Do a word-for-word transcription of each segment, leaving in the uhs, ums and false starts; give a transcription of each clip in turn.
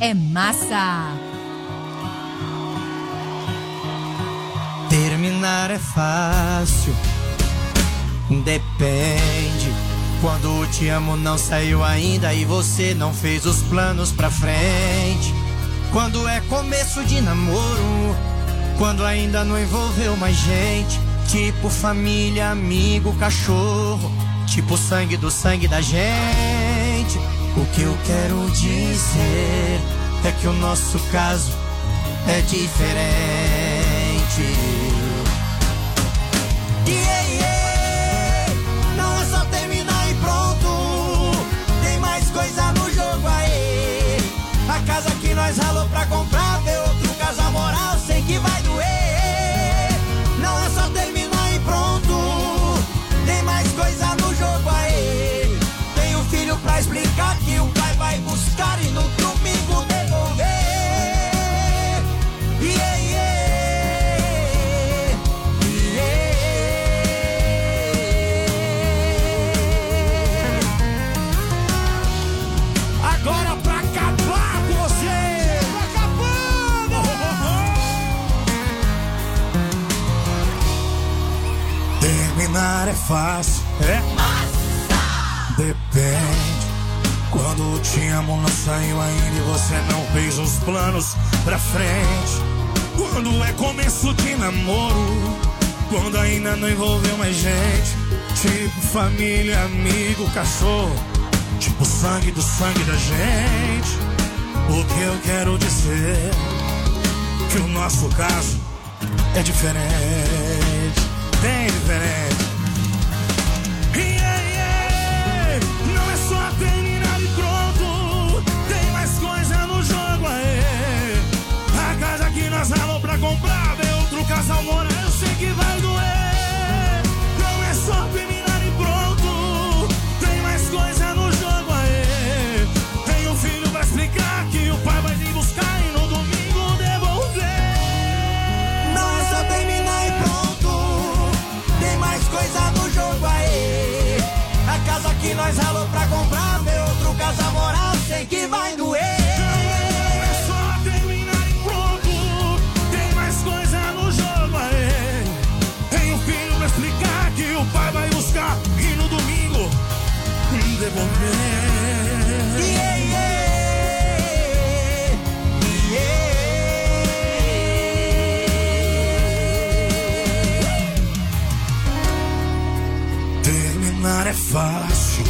é massa. Terminar é fácil, depende. Quando o te amo não saiu ainda e você não fez os planos pra frente. Quando é começo de namoro, quando ainda não envolveu mais gente. Tipo família, amigo, cachorro, tipo sangue do sangue da gente. O que eu quero dizer é que o nosso caso é diferente. Yeah, yeah. Não é só terminar e pronto, tem mais coisa no jogo aí. A casa que nós ralou pra comprar, ver outro casal moral, sei que vai doer. Não é só terminar e pronto, tem mais coisa no jogo aí. Tem um filho pra explicar que o pai vai buscar e no domingo devolver. Yeah, yeah. Terminar é fácil, é? Massa! Depende. Quando o te amo não saiu ainda e você não fez os planos pra frente. Quando é começo de namoro, quando ainda não envolveu mais gente. Tipo família, amigo, cachorro, tipo sangue do sangue da gente. O que eu quero dizer que o nosso caso é diferente. Bem diferente. Yeah, yeah. Não é só terminar e pronto, tem mais coisa no jogo aí. A casa que nós ralou pra comprar, ver outro casal morar, eu sei que vai doer. Não é só terminar e pronto, tem mais coisa no jogo aí. Tem um filho pra explicar que o pai vai vir buscar e no domingo devolver. Não é só terminar e pronto, tem mais coisa no jogo aí. A casa que nós ralou pra comprar, ver outro casal morar, sei que vai doer. Não é só terminar e pronto, tem mais coisa no jogo aí. Tem um filho pra explicar que o pai vai buscar e no domingo devolver. Yeah, yeah. Terminar é fácil,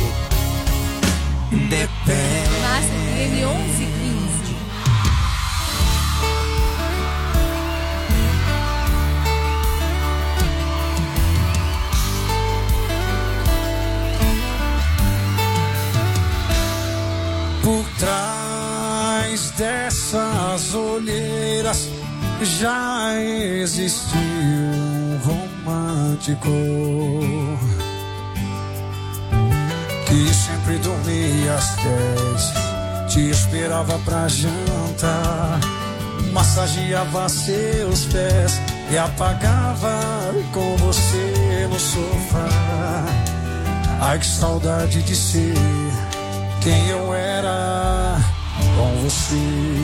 depende. Massa, M onze quinze. Por trás dessas olheiras já existiu um romântico que sempre dormia às dez, te esperava pra jantar, massageava seus pés e apagava com você no sofá. Ai, que saudade de ser quem eu era com você.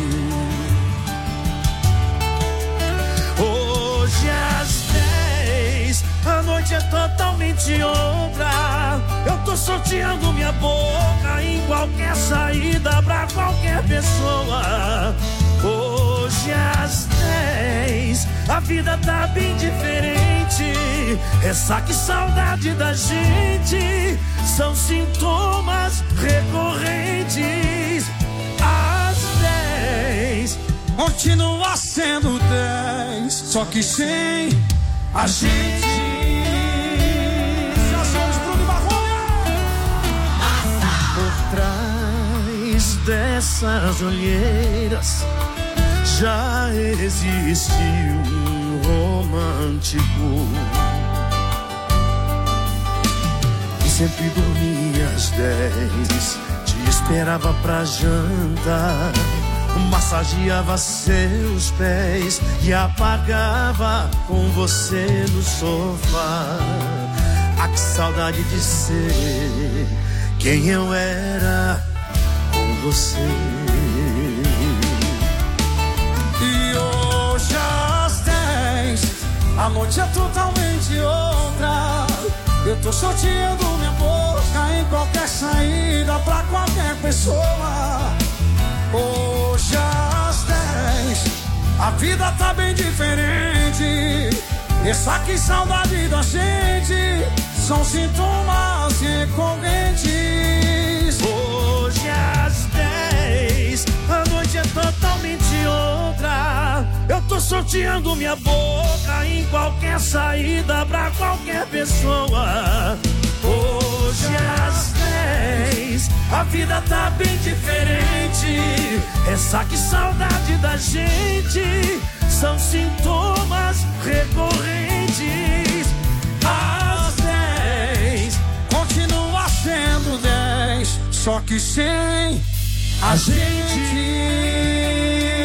Hoje às dez, a noite é totalmente outra. Eu tô sorteando minha boca em qualquer saída pra qualquer pessoa. Hoje às dez, a vida tá bem diferente. Ressaca e saudade da gente são sintomas recorrentes. Às dez, continua sendo dez, só que sem a gente. Por trás dessas olheiras já existiu um romântico que sempre dormia às dez, te esperava pra jantar, massageava seus pés e apagava com você no sofá. Ah, que saudade de ser quem eu era com você. A noite é totalmente outra. Eu tô sorteando minha boca em qualquer saída pra qualquer pessoa. Hoje às dez, a vida tá bem diferente. Essa que saudade da gente são sintomas recorrentes. Hoje às dez, a noite é totalmente outra. Eu tô sorteando minha boca em qualquer saída pra qualquer pessoa. Hoje às dez, a vida tá bem diferente. Essa que saudade da gente são sintomas recorrentes. Às dez, continua sendo dez, só que sem a gente.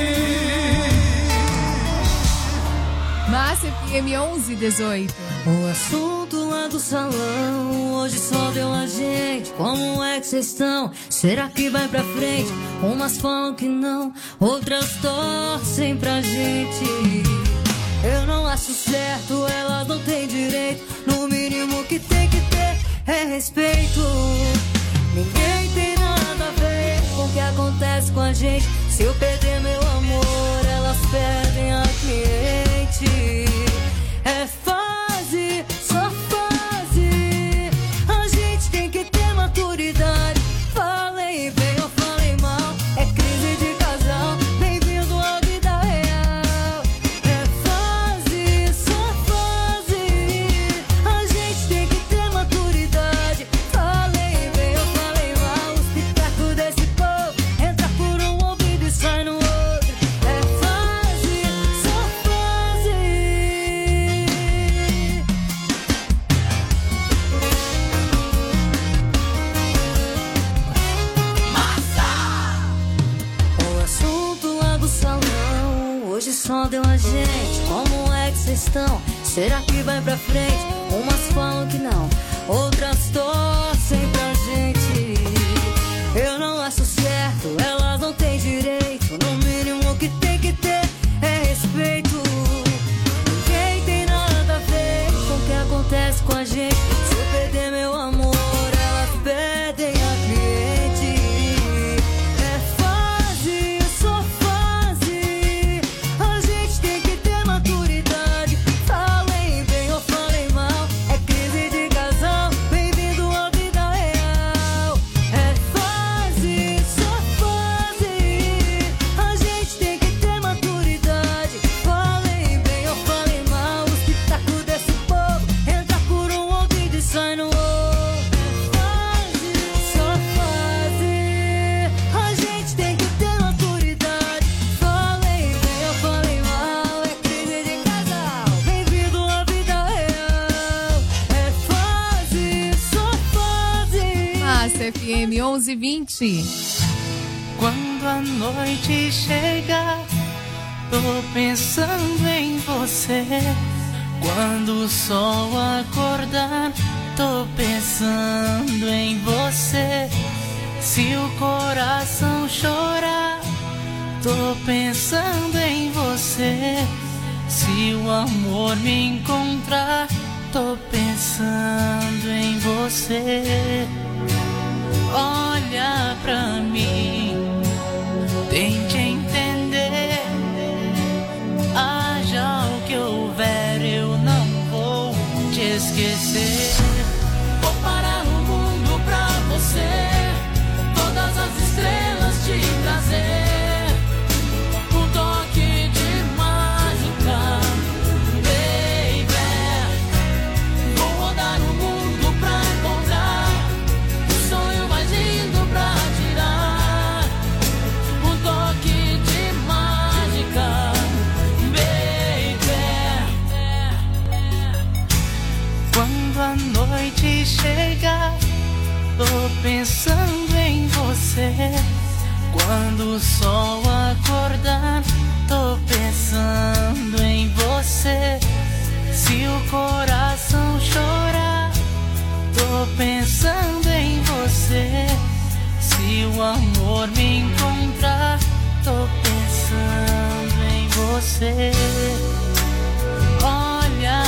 Massa F M onze dezoito. O assunto lá do salão hoje só deu a gente. Como é que cês estão? Será que vai pra frente? Umas falam que não, outras torcem pra gente. Eu não acho certo, elas não têm direito. No mínimo que tem que ter é respeito. Ninguém tem nada a ver com o que acontece com a gente. Se eu perder meu amor, elas perdem a cliente. É fase, só fase. A gente tem que ter maturidade. Falei bem ou falei mal, é crise de casal. Bem-vindo à vida real. É fase, só fase. A gente tem que ter maturidade. Falei bem ou falei mal, o espetáculo desse povo entra por um ouvido e sai no outro. É fase, só fase. O assunto lá do salão hoje só deu a gente. Como é que cês estão? Será que vai pra frente? Umas falam que não, outras torcem pra gente. Eu não acho certo, elas não têm direito. No mínimo que tem que ter é respeito. Ninguém tem nada a ver com o que acontece com a gente. Se eu perder meu amor, elas perdem a cliente. É fase, só fase. A gente tem que ter maturidade. Falei bem ou falei mal, é crise de casal. Bem-vindo à vida real. É fase, só fase. A gente tem que ter maturidade. Falei bem ou falei mal, o espetáculo desse povo entra por um ouvido e sai no outro. É fase, só fase. A gente tem que ter maturidade. Falei bem ou falei mal, é crise de casal. Bem-vindo à vida real. É fase, só fase. Massa F M onze vinte. Quando a noite chega, tô pensando em você. Quando o sol acordar, tô pensando em você. Se o coração chorar, tô pensando em você. Se o amor me encontrar, tô pensando em você. Olha pra mim, tente entender. Haja o que houver, eu não vou te esquecer. Vou parar o mundo pra você, todas as estrelas te trazer. Um toque de mágica, baby. Vou rodar o mundo pra encontrar o sonho mais lindo pra tirar. Um toque de mágica, baby. Quando a noite chega, tô pensando em você. Quando o sol acordar, tô pensando em você. Se o coração chorar, tô pensando em você. Se o amor me encontrar, tô pensando em você. Olha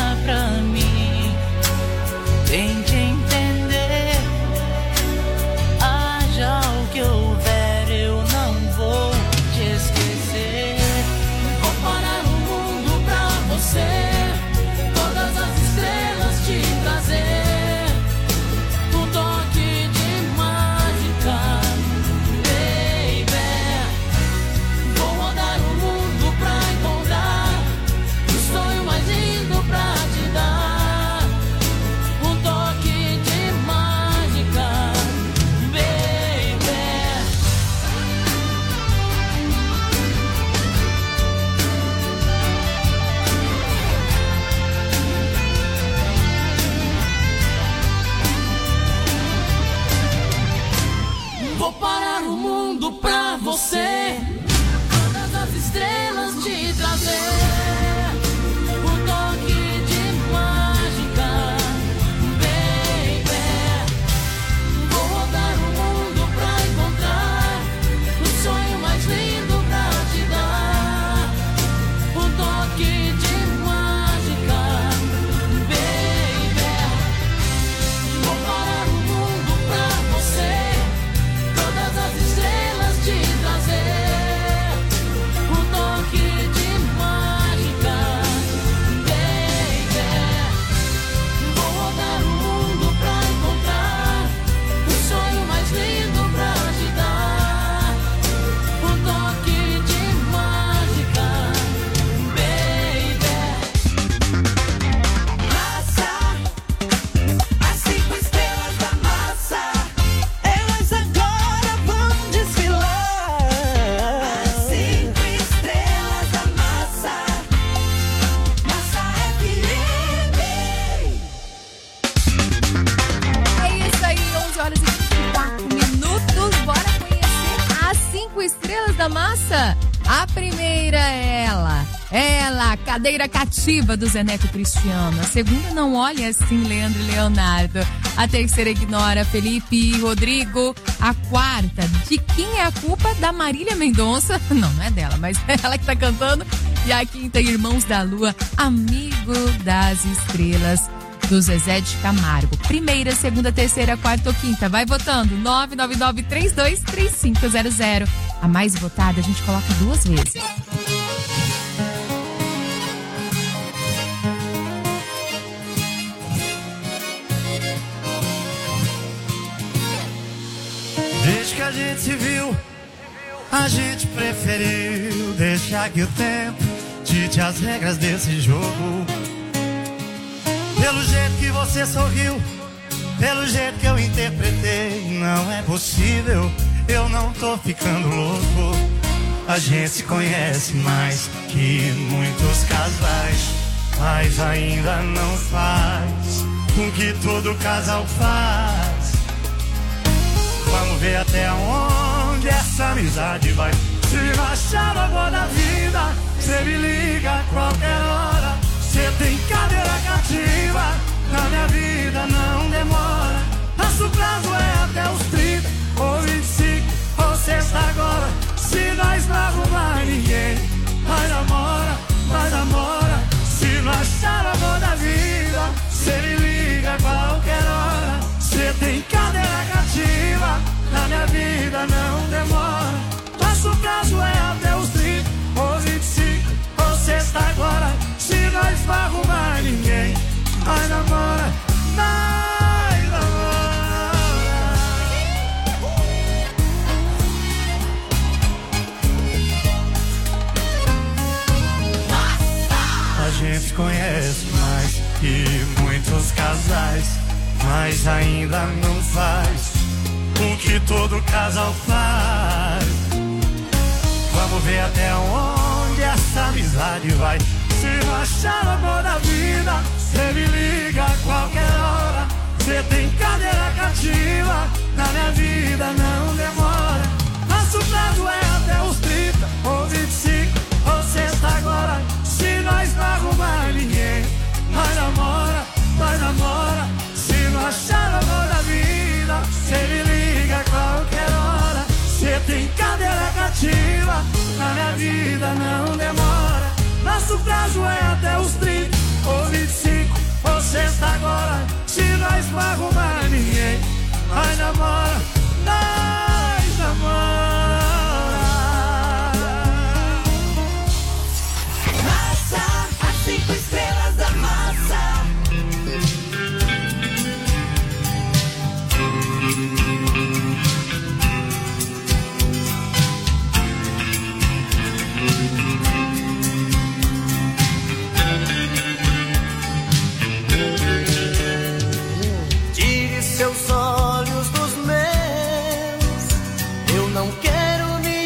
da massa? A primeira é ela, ela, cadeira cativa do Zeneto Cristiano. A segunda, não olha assim, Leandro e Leonardo. A terceira, ignora Felipe e Rodrigo. A quarta, de quem é a culpa? Da Marília Mendonça. Não, não é dela, mas é ela que tá cantando. E a quinta, Irmãos da Lua, Amigo das Estrelas, do Zezé de Camargo. Primeira, segunda, terceira, quarta ou quinta. Vai votando. nove nove nove, três dois três cinco zero zero. A mais votada a gente coloca duas vezes. Desde que a gente se viu, a gente preferiu deixar que o tempo dite as regras desse jogo. Pelo jeito que você sorriu, pelo jeito que eu interpretei, não é possível, eu não tô ficando louco. A gente se conhece mais que muitos casais, mas ainda não faz o que todo casal faz. Vamos ver até onde essa amizade vai. Se não achar o amor da vida, cê me liga a qualquer hora. Cê tem cadeira cativa, na minha vida não demora. Nosso prazo é até os trinta, ou vinte e cinco, ou sexta agora. Se nós não arrumar ninguém, vai namora, vai namora. Se não achar o amor da vida, cê me liga a qualquer hora. Cê tem cadeira cativa, na minha vida não demora. Nosso prazo é até os trinta, ou vinte e cinco, ou sexta agora. Se nós não arrumar ninguém, nós namora, nós namora. A gente conhece mais que muitos casais, mas ainda não faz o que todo casal faz. Vamos ver até onde essa amizade vai. Se não achar o amor da vida, cê me liga a qualquer hora. Cê tem cadeira cativa, na minha vida não demora. Nosso prazo é até os trinta, ou vinte e cinco, ou sexta agora. Se nós não arrumar ninguém, nós namora, nós namora. Se não achar o amor da vida, cê me liga a qualquer hora. Cê tem cadeira cativa, na minha vida não demora. Nosso prazo é até os trinta, ou vinte e cinco, ou sexta agora. Se nós não arrumar ninguém, nós namora, nós namora. Massa, as cinco estrelas da massa. Seus olhos dos meus, eu não quero me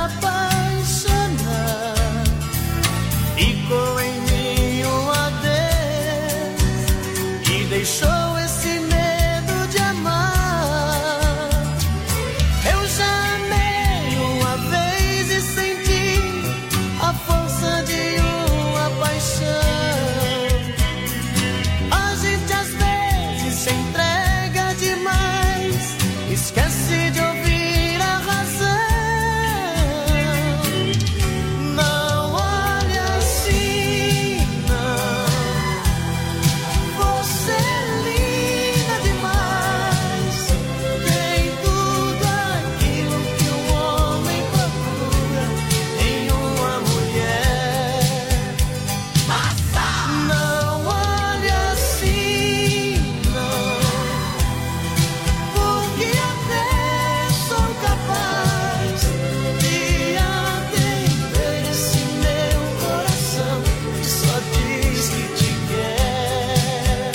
apaixonar. Ficou em mim um adeus e deixou esse medo de amar. Eu já amei uma vez e senti a força de uma paixão. A gente às vezes se entrega demais, esquece de ouvir a razão. Não olhe assim, não. Você é linda demais. Tem tudo aquilo que um homem procura em uma mulher. Não olhe assim, não. Porque até sou capaz de atender esse meu coração que só diz que te quer.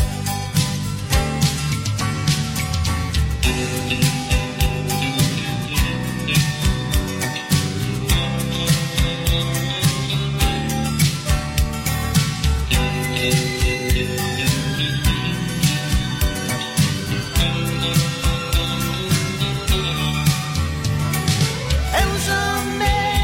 Eu já amei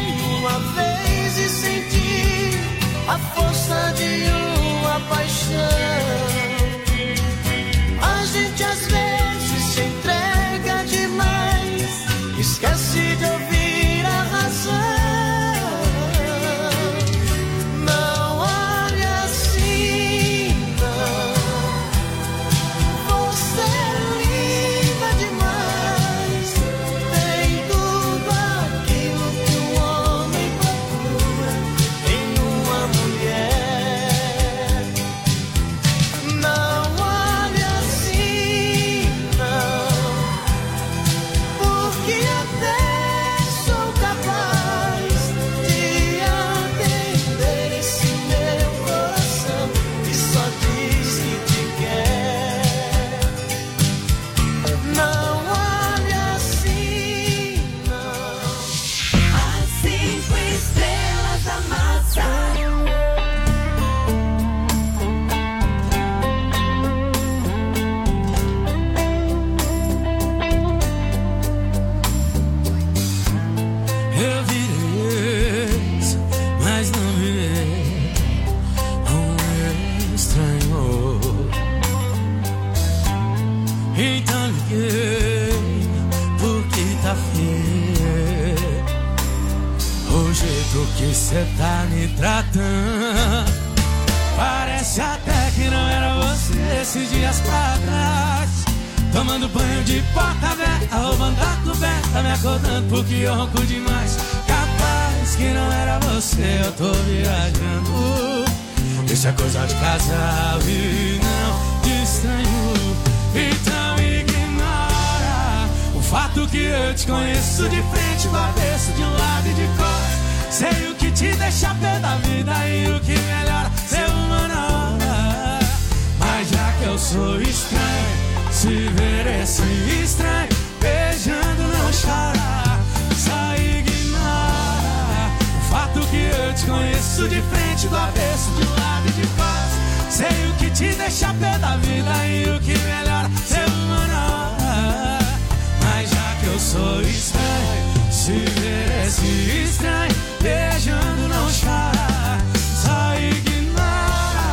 Então liguei, porque tá feio o jeito que cê tá me tratando. Parece até que não era você esses dias pra trás. Tomando banho de porta aberta, roubando a coberta, me acordando porque eu ronco demais. Capaz que não era você, eu tô viajando. Isso é coisa de casal e não de estranho. Então ignora o fato que eu te conheço de frente, do avesso, de um lado e de cor. Sei o que te deixa pé da vida e o que melhora ser uma na hora. Mas já que eu sou estranho, se ver esse estranho beijando não chora. Só ignora o fato que eu te conheço de frente, do avesso, de um lado e de costas. Sei o que te deixa pé da vida e o que melhora ser uma na hora. Mas já que eu sou estranho, se ver esse estranho beijando não chora. Só ignora,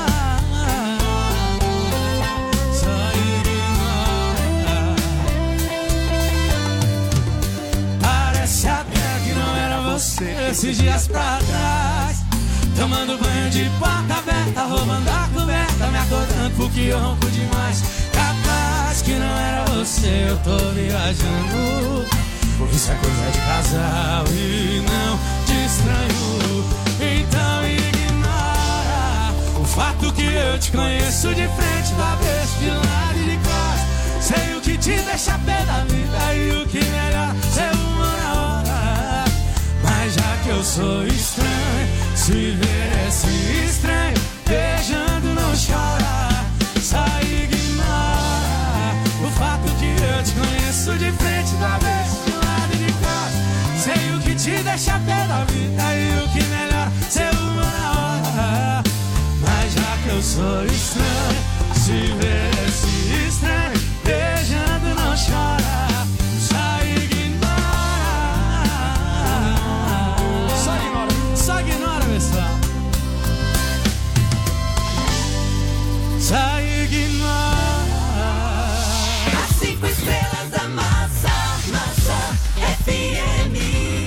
só ignora. Parece até que não era você esses dias pra trás. Tomando banho de porta aberta, roubando a coberta, me acordando porque eu ronco demais. Capaz que não era você, eu tô viajando. Isso é coisa de casal e não de estranho. Então ignora o fato que eu te conheço de frente, do avesso, de lado e de costas. Sei o que te deixa pé da vida e o que melhor ser uma na hora. Mas já que eu sou estranho, se ver esse estranho beijando não chora. Só ignora o fato que eu te conheço de frente, do avesso, de lado e de costas. Sei o que te deixa pé da vida e o que melhor ser uma na hora. Mas já que eu sou estranho, se ver esse estranho beijando não chora. Só ignora, só ignora, só ignora, pessoal. Só ignora. As cinco estrelas da massa, Massa F M.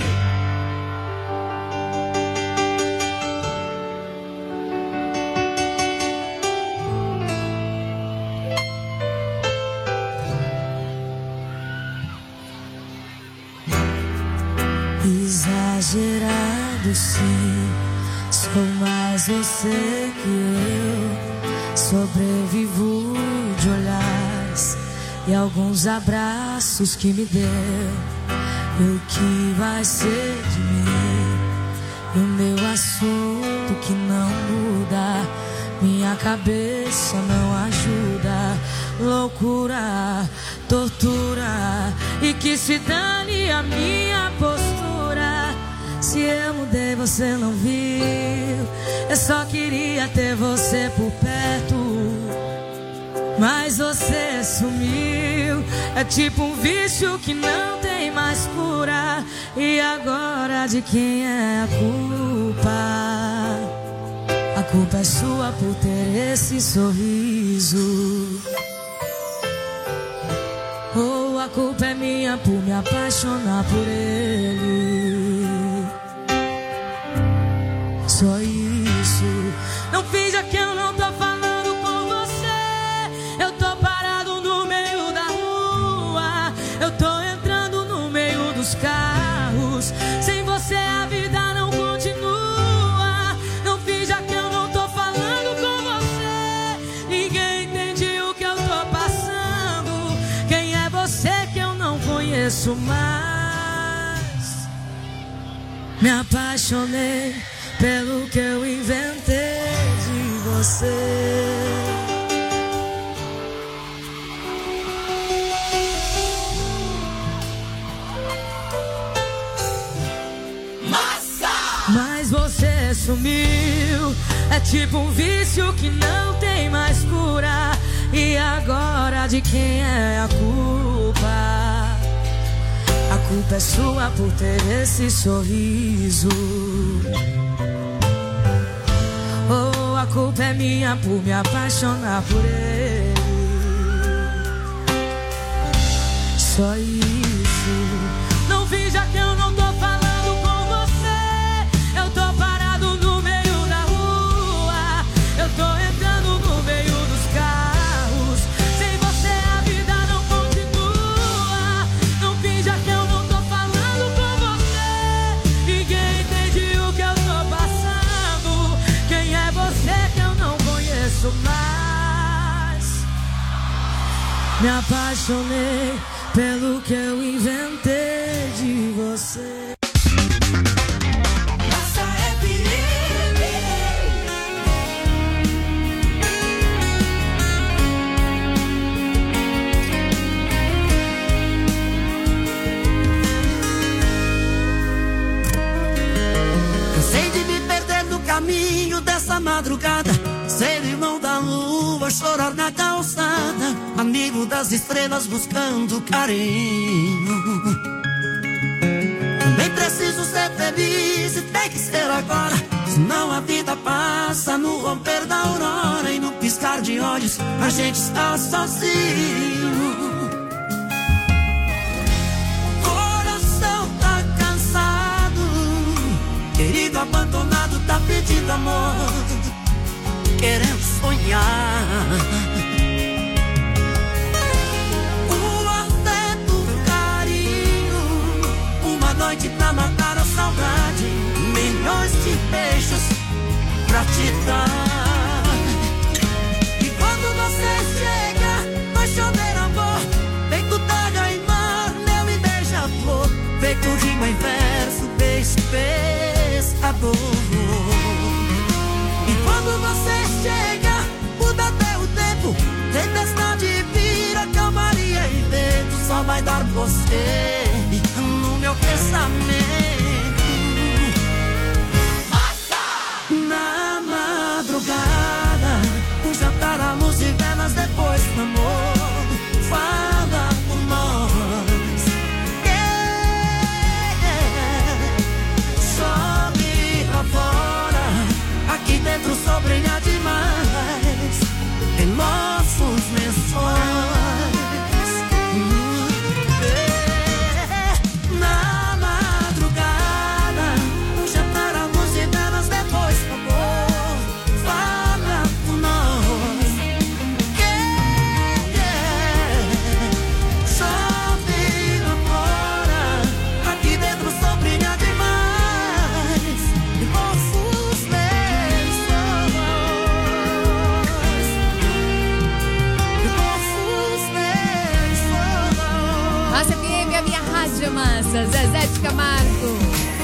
Exagerado sim, sou mais você que eu. Sobrevivo de olhares e alguns abraços que me deu. E o que vai ser de mim? E o meu assunto que não muda. Minha cabeça não ajuda. Loucura, tortura, e que se dane a minha postura. Se eu mudei você não viu. Eu só queria ter você por perto, mas você sumiu. É tipo um vício que não tem mais cura. E agora de quem é a culpa? A culpa é sua por ter esse sorriso. Ou a culpa é minha por me apaixonar por ele. Só isso. Não finja que eu não tô falando com você. Eu tô parado no meio da rua. Eu tô entrando no meio dos carros. Sem você a vida não continua. Não finja que eu não tô falando com você. Ninguém entende o que eu tô passando. Quem é você que eu não conheço mais? Me apaixonei pelo que eu inventei de você. Massa! Mas você sumiu. É tipo um vício que não tem mais cura. E agora de quem é a culpa? A culpa é sua por ter esse sorriso. Ou a culpa é minha por me apaixonar por ele. Só isso. Não finja que eu não tô falando com você. Eu tô parado no meio da rua. Eu tô entrando no meio dos carros. Sem você a vida não continua. Não finja que eu não tô falando com você. Ninguém entende o que eu tô passando. Quem é você que eu não conheço mais? Me apaixonei pelo que eu inventei de você. Massa F M. Cansei de me perder no caminho dessa madrugada. Ser irmão da lua, chorar na calçada. Amigo das estrelas buscando carinho. Também preciso ser feliz e tem que ser agora. Senão a vida passa no romper da aurora. E no piscar de olhos a gente está sozinho. Coração tá cansado, querido abandonado tá pedindo amor, querendo sonhar. O afeto, o carinho, uma noite pra matar a saudade, milhões de beijos pra te dar. E quando você chega, vai chover amor, feito daga e mar, mel e beija-flor, feito rima em verso, beijo, pescador. E quando você chega, muda até o tempo. Tempestade vira calmaria e vento. Só vai dar você no meu pensamento. Massa! Na madrugada, um jantar à luz de velas depois do amor. Fala por nós. Yeah. Sobe lá fora, aqui dentro o sol brilha demais em nossos lençóis. Hum, é. Na madrugada, um jantar à luz de velas depois do amor. Fala por nós. Yeah, yeah. Sobe lá fora, aqui dentro o sol brilha demais em nossos lençóis. Massa F M, a minha rádio massa. Zezé de Camargo.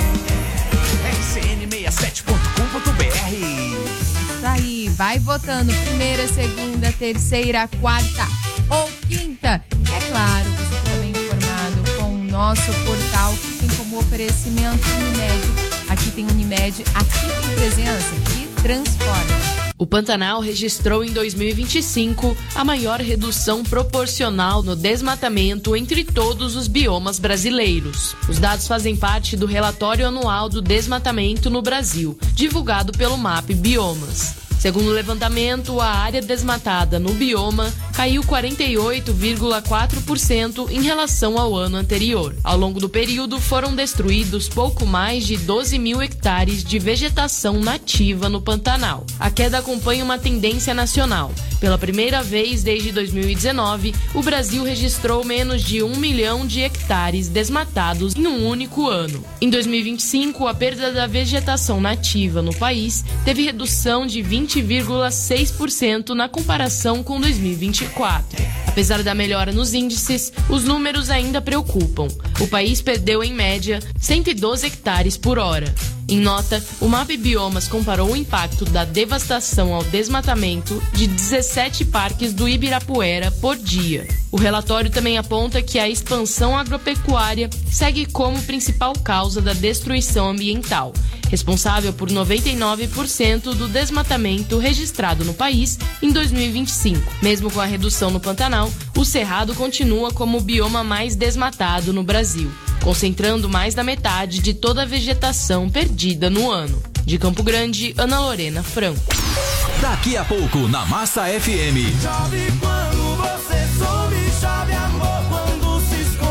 R C N sessenta e sete ponto com ponto B R. Isso aí, vai votando. Primeira, segunda, terceira, quarta ou quinta. É claro, você está bem informado com o nosso portal que tem como oferecimento Unimed. Aqui tem Unimed, aqui tem presença, que transforma. O Pantanal registrou em dois mil e vinte e cinco a maior redução proporcional no desmatamento entre todos os biomas brasileiros. Os dados fazem parte do relatório anual do desmatamento no Brasil, divulgado pelo M A P Biomas. Segundo o levantamento, a área desmatada no bioma caiu quarenta e oito vírgula quatro por cento em relação ao ano anterior. Ao longo do período, foram destruídos pouco mais de doze mil hectares de vegetação nativa no Pantanal. A queda acompanha uma tendência nacional. Pela primeira vez desde dois mil e dezenove, o Brasil registrou menos de um milhão de hectares desmatados em um único ano. Em dois mil e vinte e cinco, a perda da vegetação nativa no país teve redução de vinte vírgula seis por cento na comparação com dois mil e vinte e quatro. Apesar da melhora nos índices, os números ainda preocupam. O país perdeu, em média, cento e doze hectares por hora. Em nota, o M A P Biomas comparou o impacto da devastação ao desmatamento de dezessete parques do Ibirapuera por dia. O relatório também aponta que a expansão agropecuária segue como principal causa da destruição ambiental, responsável por noventa e nove por cento do desmatamento registrado no país em dois mil e vinte e cinco. Mesmo com a redução no Pantanal, o Cerrado continua como o bioma mais desmatado no Brasil, concentrando mais da metade de toda a vegetação perdida no ano. De Campo Grande, Ana Lorena Franco. Daqui a pouco, na Massa F M. Chove quando você some, chove amor quando se esconde.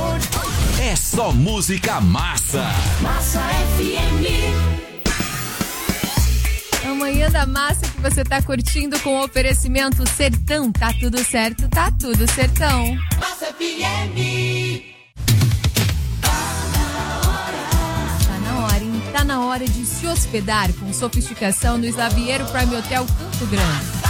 é só música massa. Massa F M. Amanhã da massa que você tá curtindo com o oferecimento Sertão. Tá tudo certo, tá tudo Sertão. Massa F M. Tá na hora, hein? Tá na hora de se hospedar com sofisticação no Slaviero Prime Hotel Campo Grande.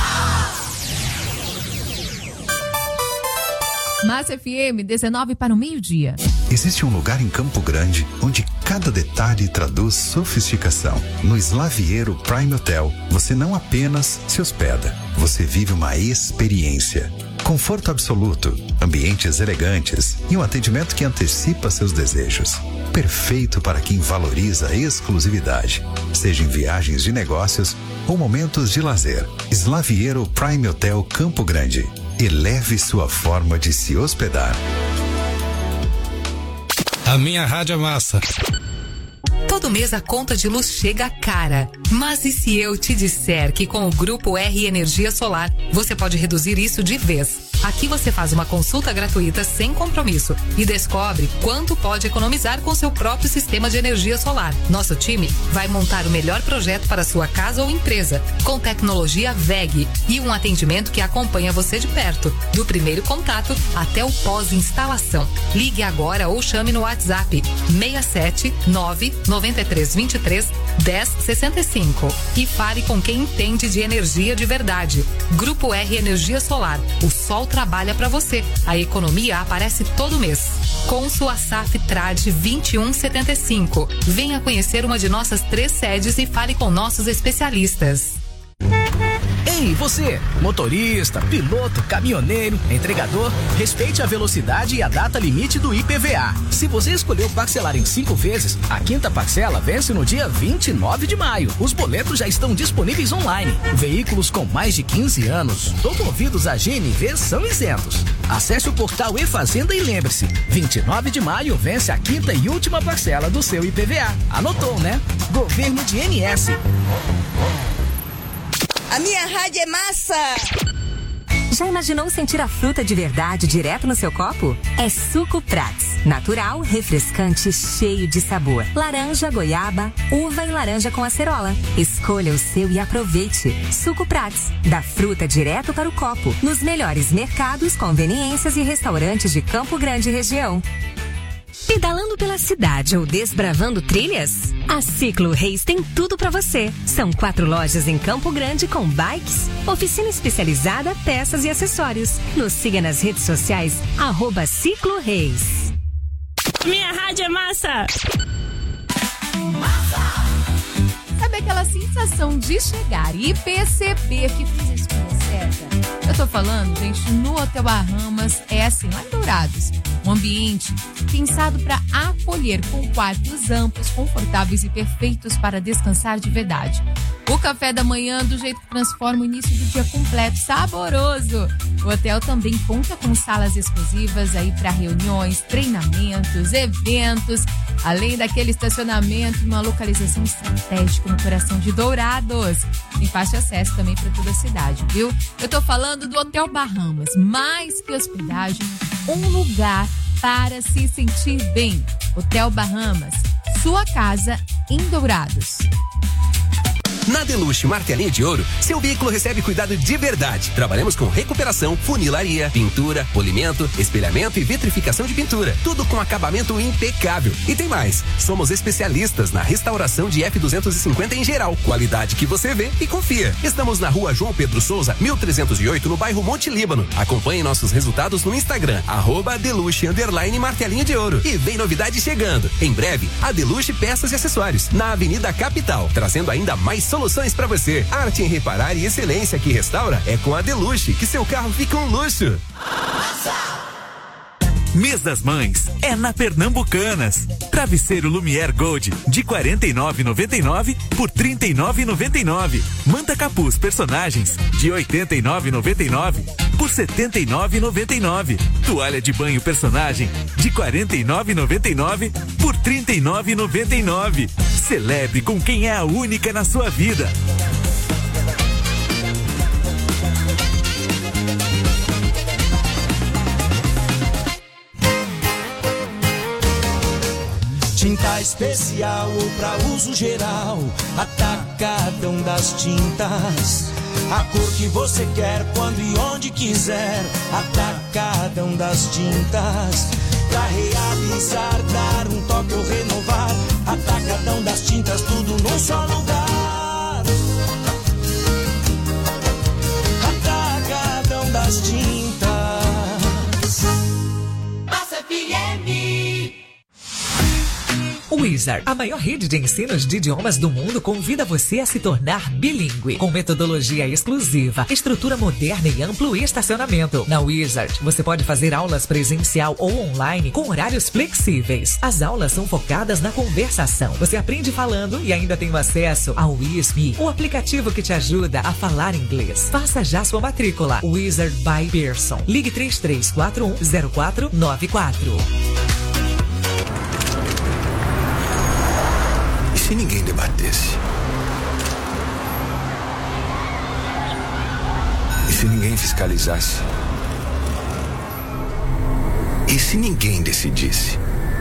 Massa F M, dezenove para o meio-dia. Existe um lugar em Campo Grande onde cada detalhe traduz sofisticação. No Slaviero Prime Hotel, você não apenas se hospeda, você vive uma experiência. Conforto absoluto, ambientes elegantes e um atendimento que antecipa seus desejos. Perfeito para quem valoriza a exclusividade, seja em viagens de negócios ou momentos de lazer. Slaviero Prime Hotel Campo Grande. Eleve sua forma de se hospedar. A minha rádio é massa. Todo mês a conta de luz chega cara. Mas e se eu te disser que com o Grupo R Energia Solar, você pode reduzir isso de vez? Aqui você faz uma consulta gratuita sem compromisso e descobre quanto pode economizar com seu próprio sistema de energia solar. Nosso time vai montar o melhor projeto para sua casa ou empresa, com tecnologia V E G e um atendimento que acompanha você de perto, do primeiro contato até o pós-instalação. Ligue agora ou chame no WhatsApp seis sete nove nove três dois três um zero seis cinco e fale com quem entende de energia de verdade. Grupo R Energia Solar. O sol trabalha para você. A economia aparece todo mês. Com sua S A F Trade vinte e um setenta e cinco. Venha conhecer uma de nossas três sedes e fale com nossos especialistas. Ei, você, motorista, piloto, caminhoneiro, entregador, respeite a velocidade e a data limite do I P V A. Se você escolheu parcelar em cinco vezes, a quinta parcela vence no dia vinte e nove de maio. Os boletos já estão disponíveis online. Veículos com mais de quinze anos, movidos a G N V são isentos. Acesse o portal E-Fazenda e lembre-se, vinte e nove de maio vence a quinta e última parcela do seu I P V A. Anotou, né? Governo de M S. A minha rádio é massa! Já imaginou sentir a fruta de verdade direto no seu copo? É Suco Prats. Natural, refrescante, cheio de sabor. Laranja, goiaba, uva e laranja com acerola. Escolha o seu e aproveite. Suco Prats. Da fruta direto para o copo. Nos melhores mercados, conveniências e restaurantes de Campo Grande e região. Pedalando pela cidade ou desbravando trilhas? A Ciclo Reis tem tudo para você. São quatro lojas em Campo Grande com bikes, oficina especializada, peças e acessórios. Nos siga nas redes sociais, arroba Ciclo Reis. Minha rádio é massa! Sabe aquela sensação de chegar e perceber que fiz a escolha certa? Eu tô falando, gente, no Hotel Bahamas é assim, lá em Dourados. Um ambiente pensado para acolher, com quartos amplos, confortáveis e perfeitos para descansar de verdade. O café da manhã do jeito que transforma o início do dia completo, saboroso. O hotel também conta com salas exclusivas aí para reuniões, treinamentos, eventos, além daquele estacionamento e uma localização estratégica no coração de Dourados. Tem fácil acesso também para toda a cidade, viu? Eu tô falando do Hotel Bahamas, mais que hospedagem, um lugar para se sentir bem. Hotel Bahamas, sua casa em Dourados. Na Deluxe Martelinho de Ouro, seu veículo recebe cuidado de verdade. Trabalhamos com recuperação, funilaria, pintura, polimento, espelhamento e vitrificação de pintura. Tudo com acabamento impecável. E tem mais, somos especialistas na restauração de F duzentos e cinquenta em geral. Qualidade que você vê e confia. Estamos na rua João Pedro Souza, mil trezentos e oito, no bairro Monte Líbano. Acompanhe nossos resultados no Instagram, arroba Deluxe underline Martelinho de Ouro. E vem novidade chegando. Em breve, a Deluxe Peças e Acessórios, na Avenida Capital, trazendo ainda mais soluções para você. Arte em reparar e excelência que restaura é com a Deluxe, que seu carro fica um luxo. Mês das Mães é na Pernambucanas. Travesseiro Lumière Gold de quarenta e nove reais e noventa e nove centavos por trinta e nove reais e noventa e nove centavos. Manta Capuz Personagens de oitenta e nove reais e noventa e nove centavos por setenta e nove reais e noventa e nove centavos. Toalha de banho Personagem de quarenta e nove reais e noventa e nove centavos por trinta e nove reais e noventa e nove centavos. Celebre com quem é a única na sua vida. Tinta especial ou pra uso geral, Atacadão das Tintas. A cor que você quer, quando e onde quiser, Atacadão das Tintas. Pra realizar, dar um toque ou renovar, Atacadão das Tintas, tudo num só lugar. Atacadão das Tintas. Massa F M. Wizard, a maior rede de ensinos de idiomas do mundo, convida você a se tornar bilíngue, com metodologia exclusiva, estrutura moderna e amplo estacionamento. Na Wizard, você pode fazer aulas presencial ou online com horários flexíveis. As aulas são focadas na conversação. Você aprende falando e ainda tem acesso ao WizMe, o aplicativo que te ajuda a falar inglês. Faça já sua matrícula. Wizard by Pearson. Ligue três três quatro um zero quatro nove quatro. Se ninguém debatesse? E se ninguém fiscalizasse? E se ninguém decidisse?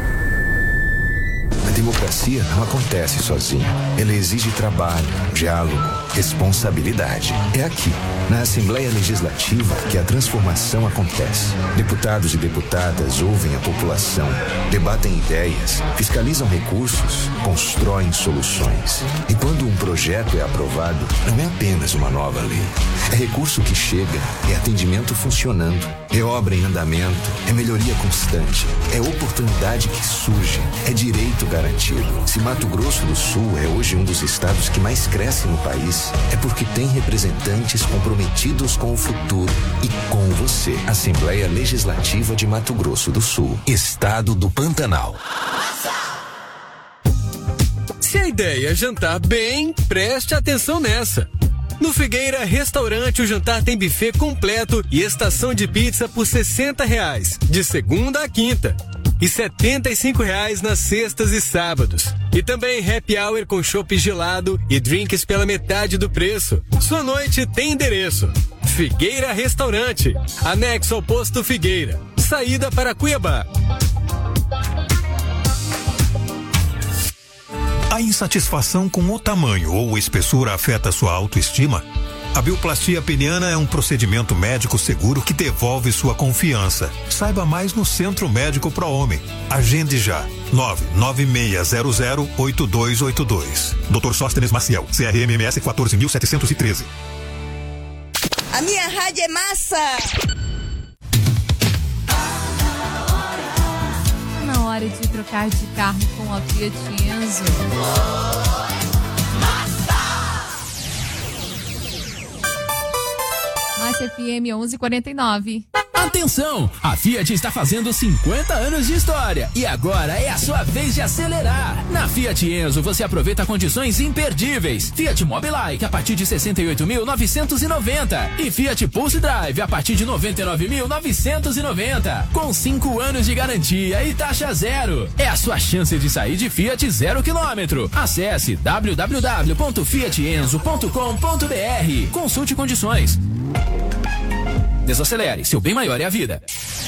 A democracia não acontece sozinha. Ela exige trabalho, diálogo, responsabilidade. É aqui, na Assembleia Legislativa, que a transformação acontece. Deputados e deputadas ouvem a população, debatem ideias, fiscalizam recursos, constroem soluções. E quando um projeto é aprovado, não é apenas uma nova lei. É recurso que chega, é atendimento funcionando, é obra em andamento, é melhoria constante, é oportunidade que surge, é direito garantido. Se Mato Grosso do Sul é hoje um dos estados que mais cresce no país, é porque tem representantes comprometidos com o futuro e com você. Assembleia Legislativa de Mato Grosso do Sul, Estado do Pantanal. Se a ideia é jantar bem, preste atenção nessa. No Figueira Restaurante, o jantar tem buffet completo e estação de pizza por sessenta reais, de segunda a quinta. E setenta e cinco reais nas sextas e sábados. E também happy hour com chopp gelado e drinks pela metade do preço. Sua noite tem endereço. Figueira Restaurante, anexo ao posto Figueira. Saída para Cuiabá. A insatisfação com o tamanho ou espessura afeta sua autoestima? A bioplastia peniana é um procedimento médico seguro que devolve sua confiança. Saiba mais no Centro Médico Pro Homem. Agende já. nove nove seis zero zero oito dois oito dois. doutor Sóstenes Maciel, C R M M S quatorze mil setecentos e treze. A minha rádio é massa! Na hora de trocar de carro com a Fiat Enzo. Massa F M onze e quarenta e nove. Atenção! A Fiat está fazendo cinquenta anos de história e agora é a sua vez de acelerar. Na Fiat Enzo você aproveita condições imperdíveis. Fiat Mobilite a partir de sessenta e oito mil novecentos e noventa e Fiat Pulse Drive a partir de noventa e nove mil novecentos e noventa. Com cinco anos de garantia e taxa zero. É a sua chance de sair de Fiat zero quilômetro. Acesse w w w ponto fiat enzo ponto com ponto b r. Consulte condições. Desacelere, seu bem maior é a vida.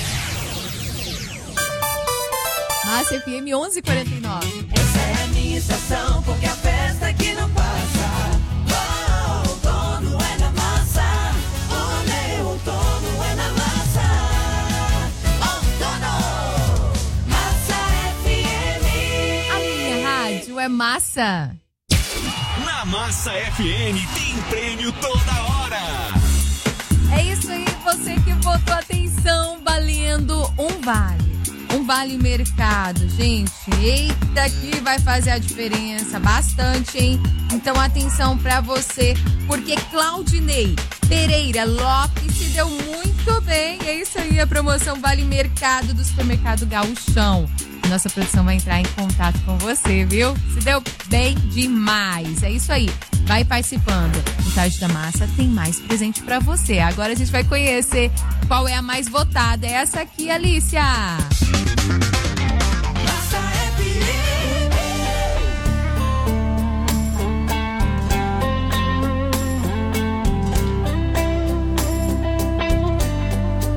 Massa F M onze e quarenta e nove. Essa é a minha estação, porque a festa aqui não passa. Oh, o dono é na massa. O meu outono é na massa. Oh, dono, Massa F M. A minha rádio é massa. Na Massa F M tem prêmio toda hora. É isso aí, você que botou atenção, valendo um vale. Um vale mercado, gente. Eita, que vai fazer a diferença bastante, hein? Então atenção pra você, porque Claudinei Pereira Lopes se deu muito bem. É isso aí, a promoção Vale Mercado do Supermercado Gauchão. Nossa produção vai entrar em contato com você, viu? Se deu bem demais. É isso aí. Vai participando. O Tarde da Massa tem mais presente pra você. Agora a gente vai conhecer qual é a mais votada. É essa aqui, Alicia. Massa F M.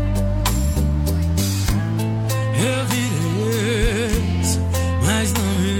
Eu virei ex, mas não me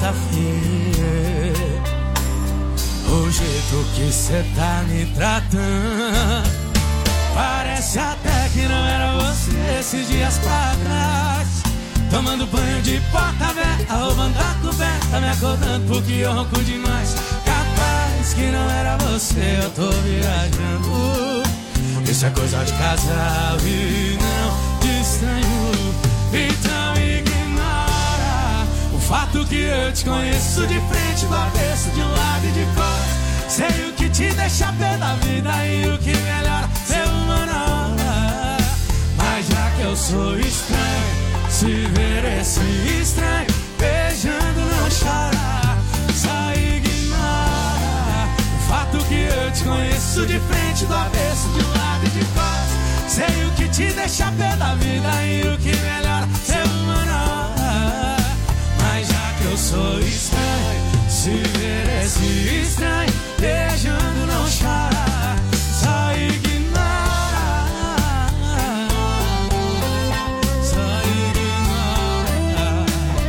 nada a ver. O jeito que cê tá me tratando, parece até que não era você esses dias pra trás. Tomando banho de porta aberta, roubando a coberta, me acordando porque eu ronco demais. Capaz que não era você, eu tô viajando. Isso é coisa de casal e não de estranho. Então ignora o fato que eu te conheço de frente, do avesso, de um lado e de fora. Sei o que te deixa pé da vida e o que melhora ser humano. Mas já que eu sou estranho, se ver esse estranho beijando não chora. Só ignora o fato que eu te conheço de frente, do avesso, de um lado e de fora. Sei o que te deixa pé da vida e o que melhora ser humano. Mas já que eu sou estranho, se ver esse estranho beijando não chora. Só ignora, só ignora.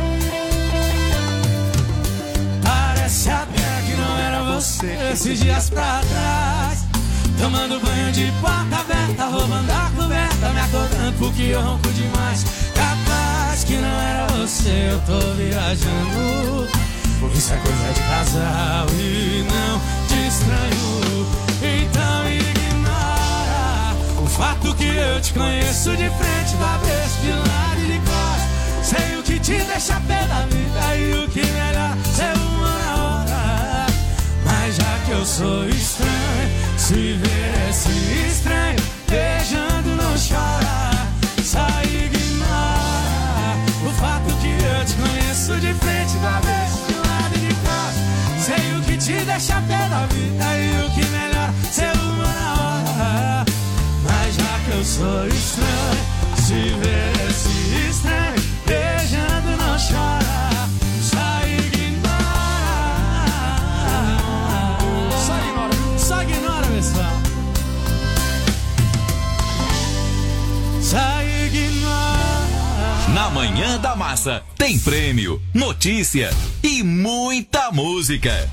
Parece até que não era você esses dias pra trás. Tomando banho de porta aberta, roubando a coberta, me acordando porque eu ronco demais. Capaz que não era você, eu tô viajando. Isso é coisa de casal e não de estranho. Então ignora o fato que eu te conheço de frente, do avesso, de lado e de costas. Sei o que te deixa pé da vida e o que melhor ser uma hora. Mas já que eu sou estranho, se ver esse estranho beijando não chora. Só ignora o fato que eu te conheço de frente, do avesso, de lado e de costas. Sei o que te deixa pé da vida e o que melhor ser uma hora. Mas já que eu sou estranho, se ver esse estranho beijando não chora. Só ignora, só ignora, só ignora, pessoal. Só ignora. Na Manhã da Massa tem prêmio, notícia e muita música.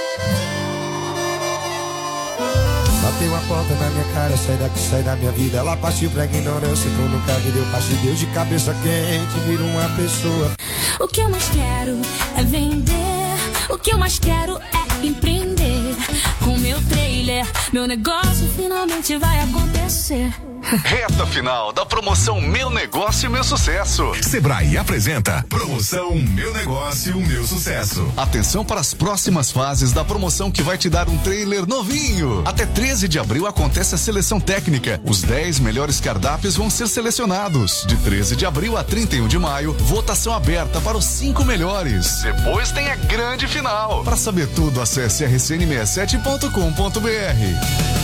Bateu a porta na minha cara, sai daqui, sai da minha vida. Ela partiu pra ignorância, tu nunca me deu paz de Deus. De cabeça quente, vira uma pessoa. O que eu mais quero é vender. O que eu mais quero é empreender. Com meu trailer, meu negócio finalmente vai acontecer. Reta final da promoção Meu Negócio, Meu Sucesso. Sebrae apresenta Promoção Meu Negócio, Meu Sucesso. Atenção para as próximas fases da promoção que vai te dar um trailer novinho. Até treze de abril acontece a seleção técnica. Os dez melhores cardápios vão ser selecionados. De treze de abril a trinta e um de maio, votação aberta para os cinco melhores. Depois tem a grande final. Para saber tudo, acesse r c n sessenta e sete ponto com ponto b r.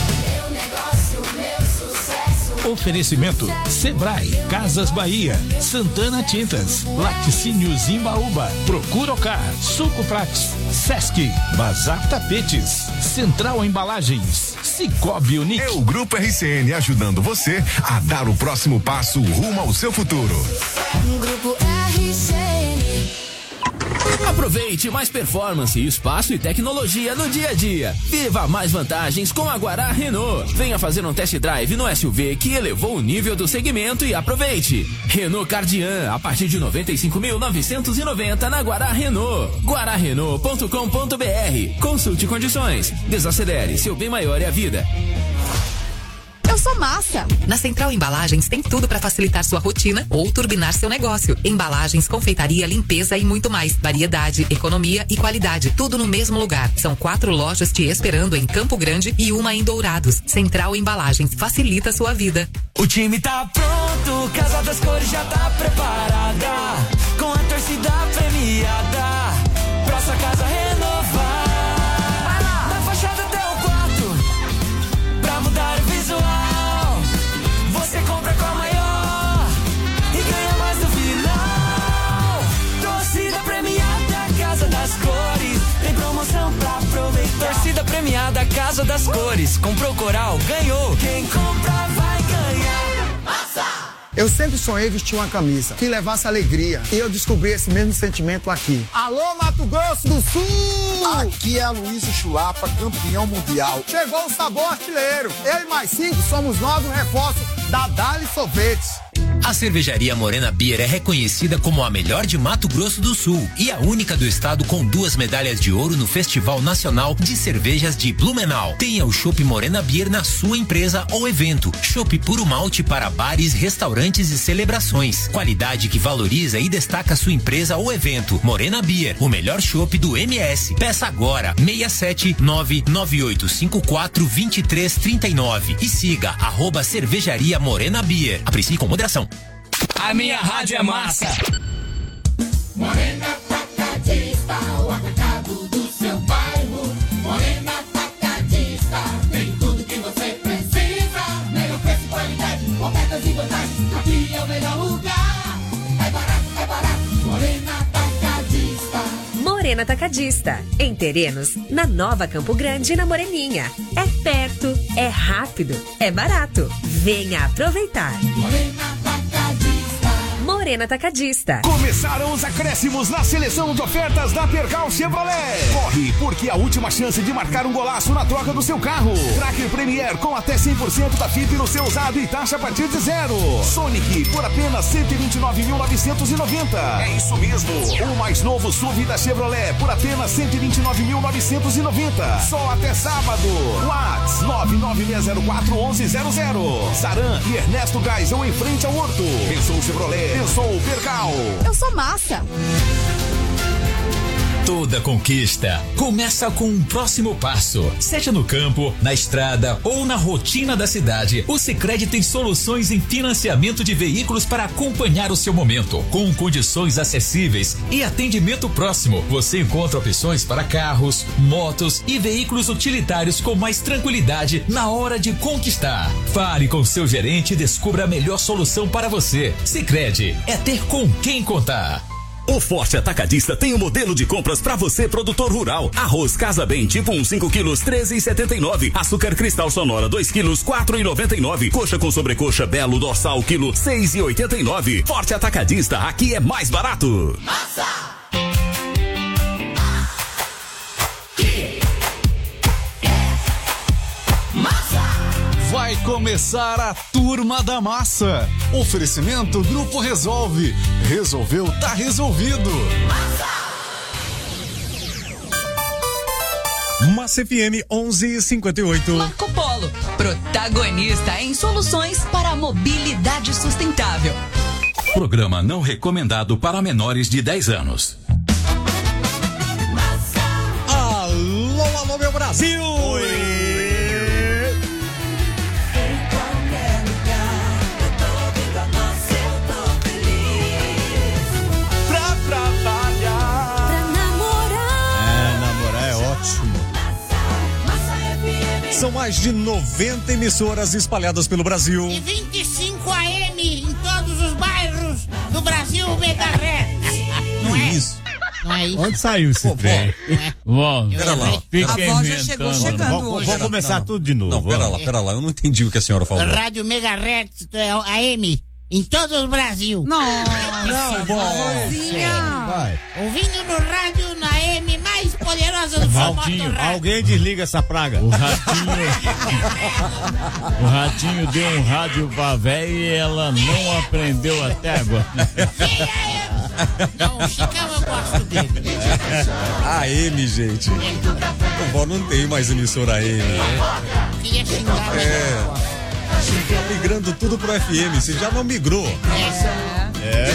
Oferecimento Sebrae, Casas Bahia, Santana Tintas, Laticínios Imbaúba, Procuracar, Suco Prates, Sesc, Bazar Tapetes, Central Embalagens, Cicobi Unique. É o Grupo R C N ajudando você a dar o próximo passo rumo ao seu futuro. Grupo R C N. Aproveite mais performance, espaço e tecnologia no dia a dia. Viva mais vantagens com a Guará Renault. Venha fazer um test drive no S U V que elevou o nível do segmento e aproveite. Renault Cardian a partir de noventa e cinco mil novecentos e noventa na Guará Renault. guará renault ponto com ponto b r. Consulte condições. Desacelere, seu bem maior é a vida. Eu sou Massa. Na Central Embalagens tem tudo para facilitar sua rotina ou turbinar seu negócio. Embalagens, confeitaria, limpeza e muito mais. Variedade, economia e qualidade. Tudo no mesmo lugar. São quatro lojas te esperando em Campo Grande e uma em Dourados. Central Embalagens. Facilita a sua vida. O time tá pronto, Casa das Cores já tá preparada. Com a torcida premiada. Pra sua casa renovar. Da fachada até o quarto. Pra mudar o visual. Você compra com a maior e ganha mais no final. Torcida premiada, Casa das Cores. Tem promoção pra aproveitar. Torcida premiada, Casa das Cores. Comprou Coral, ganhou. Quem compra vai ganhar. Massa! Eu sempre sonhei vestir uma camisa que levasse alegria. E eu descobri esse mesmo sentimento aqui. Alô, Mato Grosso do Sul! Aqui é Aloysio Chulapa, campeão mundial. Chegou o sabor artilheiro. Eu e mais cinco somos novos reforços da Dali Sorvetes. A cervejaria Morena Beer é reconhecida como a melhor de Mato Grosso do Sul e a única do estado com duas medalhas de ouro no Festival Nacional de Cervejas de Blumenau. Tenha o Chopp Morena Beer na sua empresa ou evento. Chopp puro malte para bares, restaurantes e celebrações. Qualidade que valoriza e destaca sua empresa ou evento. Morena Beer, o melhor chopp do M S. Peça agora seis sete nove nove oito cinco quatro dois três três nove e siga arroba cervejaria Morena Beer. Aprecie com moderação. A minha rádio é massa. Morena Atacadista, o atacado do seu bairro. Morena Atacadista, tem tudo que você precisa. Melhor preço, qualidade, ofertas e vantagens. Aqui é o melhor lugar. É barato, é barato. Morena Atacadista. Morena Atacadista, em Terenos, na Nova Campo Grande e na Moreninha. É perto, é rápido, é barato. Venha aproveitar. Morena Atacadista. Morena Atacadista. Começaram os acréscimos na seleção de ofertas da Percal Chevrolet. Corre, porque a última chance de marcar um golaço na troca do seu carro. Tracker Premier com até cem por cento da F I P no seu usado e taxa a partir de zero. Sonic por apenas cento e vinte e nove mil novecentos e noventa. É isso mesmo. O mais novo S U V da Chevrolet por apenas cento e vinte e nove mil novecentos e noventa. Só até sábado. WhatsApp nove nove seis zero quatro um um zero zero. Saran e Ernesto Geisel em frente ao Horto. Pensou Chevrolet, pensou Percal. Eu sou massa. Toda conquista começa com um próximo passo. Seja no campo, na estrada ou na rotina da cidade, o Sicredi tem soluções em financiamento de veículos para acompanhar o seu momento. Com condições acessíveis e atendimento próximo, você encontra opções para carros, motos e veículos utilitários com mais tranquilidade na hora de conquistar. Fale com seu gerente e descubra a melhor solução para você. Sicredi é ter com quem contar. O Forte Atacadista tem um modelo de compras para você, produtor rural. Arroz Casa Bem, tipo um, cinco quilos, treze e setenta e nove. Açúcar Cristal Sonora, dois quilos, quatro e noventa e nove. Coxa com sobrecoxa Belo Dorsal, quilo, seis e oitenta e nove. Forte Atacadista, aqui é mais barato. Massa! Vai começar a Turma da Massa. Oferecimento Grupo Resolve. Resolveu, tá resolvido. Massa F M onze e cinquenta e oito. Marco Polo, protagonista em soluções para a mobilidade sustentável. Programa não recomendado para menores de dez anos. Alô, alô, meu Brasil! Oi! São mais de noventa emissoras espalhadas pelo Brasil. E vinte e cinco A M em todos os bairros do Brasil Megahertz. Não é isso? Não é isso? Onde saiu esse trem? Vó, pera lá. A avó já chegou chegando vamos, hoje. Vamos começar não, tudo de novo. Não, pera lá, pera lá. Eu não entendi o que a senhora falou. Rádio Megahertz A M em todo o Brasil. Nossa, não, vai. Ouvindo no rádio na M mais poderosa do Ratinho, alguém desliga essa praga. O ratinho, o ratinho deu um rádio pra véia e ela não aprendeu até agora. Não, o Chicão eu gosto dele. A M, gente. Vó, não tem mais emissora A M. Eu queria xingar, mas é. não posso. Tá migrando tudo pro F M, você já não migrou. É. É.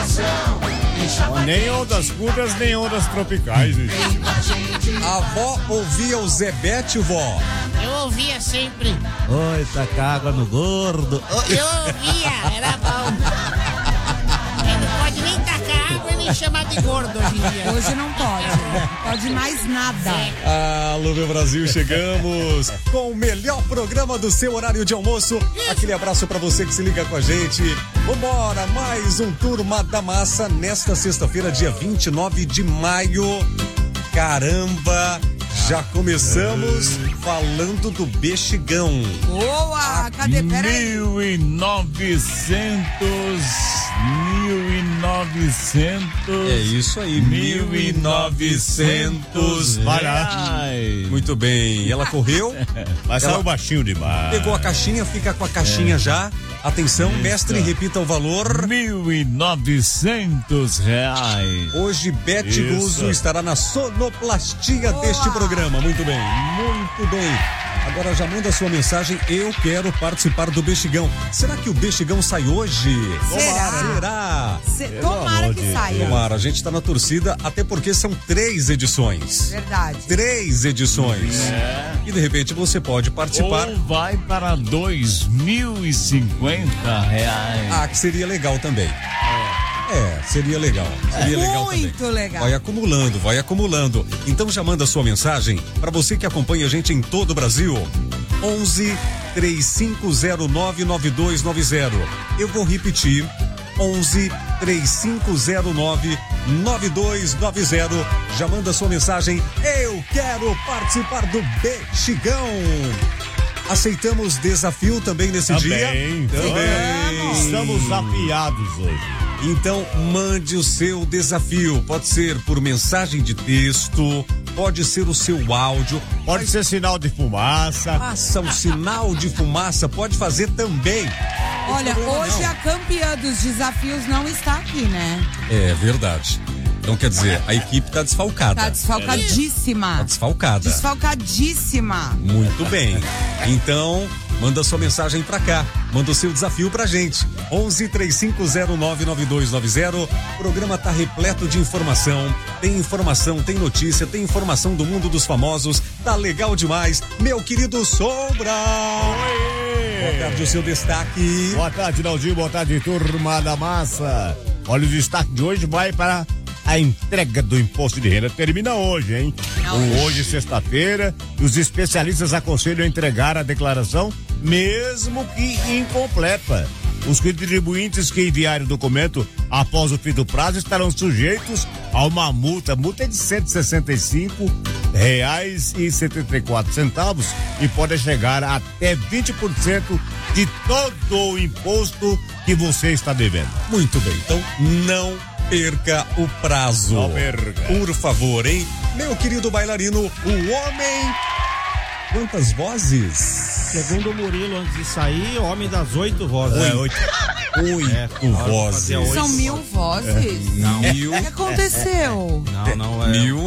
Nem ondas curtas, nem ondas tropicais, gente. A avó ouvia o Zebete, vó? Eu ouvia sempre. Oi, taca água no gordo. Eu ouvia, era bom. Não pode nem tacar água e nem chamar de gordo hoje em dia. Hoje não pode. Não pode mais nada. Alô, meu Brasil, chegamos com o melhor programa do seu horário de almoço. Aquele abraço pra você que se liga com a gente. Vambora, mais um Turma da Massa nesta sexta-feira, dia vinte e nove de maio. Caramba, Já começamos falando do Bexigão. Boa! Cadê? Peraí. Mil e novecentos. Mil e novecentos. É isso aí, mil e novecentos reais. Muito bem. Ela correu. Mas ela saiu baixinho demais. Pegou a caixinha, fica com a caixinha é. já. Atenção, Isso. mestre, repita o valor. Mil e novecentos reais. Hoje, Beth Isso. Guzzo estará na sonoplastia Boa. deste programa. Muito bem, muito bem. Agora já manda sua mensagem. Eu quero participar do Bexigão. Será que o Bexigão sai hoje? Será? Será? Se, tomara que saia. Tomara, a gente tá na torcida, até porque são três edições. Verdade. Três edições. É. E de repente você pode participar. Ou vai para dois mil e cinquenta reais. Ah, que seria legal também. É, seria legal. Seria é. legal Muito também. legal. Vai acumulando, vai acumulando. Então já manda sua mensagem para você que acompanha a gente em todo o Brasil. onze, três cinco zero nove, nove dois nove zero. Eu vou repetir. onze, três cinco zero nove, nove dois nove zero. Já manda sua mensagem. Eu quero participar do Bexigão. Aceitamos desafio também nesse também, dia? Também. Estamos afiados hoje. Então, mande o seu desafio. Pode ser por mensagem de texto, pode ser o seu áudio. Pode ser sinal de fumaça. Faça um sinal de fumaça, pode fazer também. Olha, hoje não. a campeã dos desafios não está aqui, né? É verdade. Então, quer dizer, a equipe tá desfalcada. Tá desfalcadíssima. Tá desfalcada. Desfalcadíssima. Muito bem. Então, manda sua mensagem pra cá. Manda o seu desafio pra gente. onze, três cinco zero nove, nove dois nove zero. O programa tá repleto de informação. Tem informação, tem notícia, tem informação do mundo dos famosos. Tá legal demais. Meu querido Sombra. Oi. Boa tarde, o seu destaque. Boa tarde, Naldinho. Boa tarde, turma da massa. Olha, o destaque de hoje vai para a entrega do imposto de renda. Termina hoje, hein? Não. Hoje, sexta-feira, os especialistas aconselham a entregar a declaração, mesmo que incompleta. Os contribuintes que enviarem o documento após o fim do prazo estarão sujeitos a uma multa. A multa é de cento e sessenta e cinco reais e setenta e quatro centavos e pode chegar a até vinte por cento de todo o imposto que você está devendo. Muito bem, então não perca o prazo. Não perca. Por favor, hein? Meu querido bailarino, o homem... Quantas vozes? Segundo o Murilo, antes de sair, homem das oito vozes. É, oito. Oito é, vozes. São mil vozes? É. Não. Mil. O que aconteceu? Não, não é. Mil.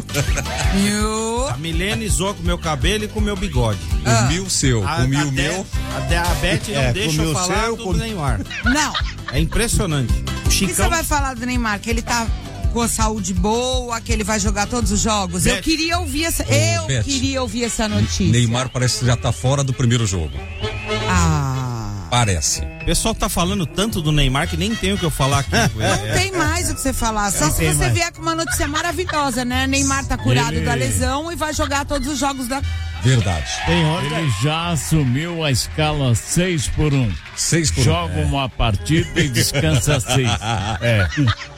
Mil. A Milene zoou com o meu cabelo e com o meu bigode. Ah. O mil seu, a, o mil a meu. De, a, a Beth não é, deixa eu falar seu, do com... Neymar. Não. É impressionante. O Chicão... que você vai falar do Neymar? Que ele tá com a saúde boa, que ele vai jogar todos os jogos? Beth. Eu queria ouvir essa, oh, eu Beth. queria ouvir essa notícia. Neymar parece que já tá fora do primeiro jogo. Ah. Parece. O pessoal tá falando tanto do Neymar que nem tem o que eu falar aqui. Não tem mais o que você falar, só não se você mais. vier com uma notícia maravilhosa, né? Neymar tá curado ele... da lesão e vai jogar todos os jogos da... Verdade. Tem hora ele já assumiu a escala seis por um. seis por um. Joga é. uma partida e descansa seis. É.